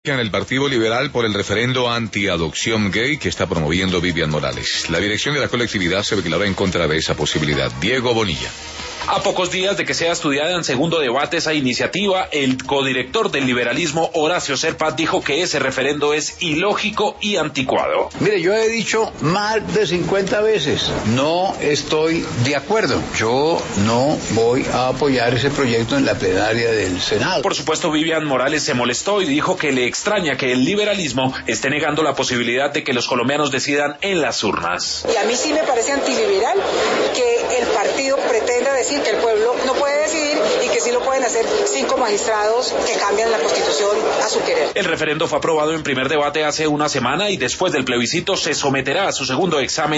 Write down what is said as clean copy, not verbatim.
En el Partido Liberal por el referendo anti-adopción gay que está promoviendo Vivian Morales. La dirección de la colectividad se declaró en contra de esa posibilidad. Diego Bonilla. A pocos días de que sea estudiada en segundo debate esa iniciativa, el codirector del liberalismo, Horacio Serpa, dijo que ese referendo es ilógico y anticuado. Mire, yo he dicho más de 50 veces, no estoy de acuerdo. Yo no voy a apoyar ese proyecto en la plenaria del Senado. Por supuesto, Vivian Morales se molestó y dijo que le extraña que el liberalismo esté negando la posibilidad de que los colombianos decidan en las urnas. Y a mí sí me parece antiliberal que el partido pretenda decir que el pueblo no puede decidir y que sí lo pueden hacer 5 magistrados que cambian la Constitución a su querer. El referendo fue aprobado en primer debate hace una semana y después del plebiscito se someterá a su segundo examen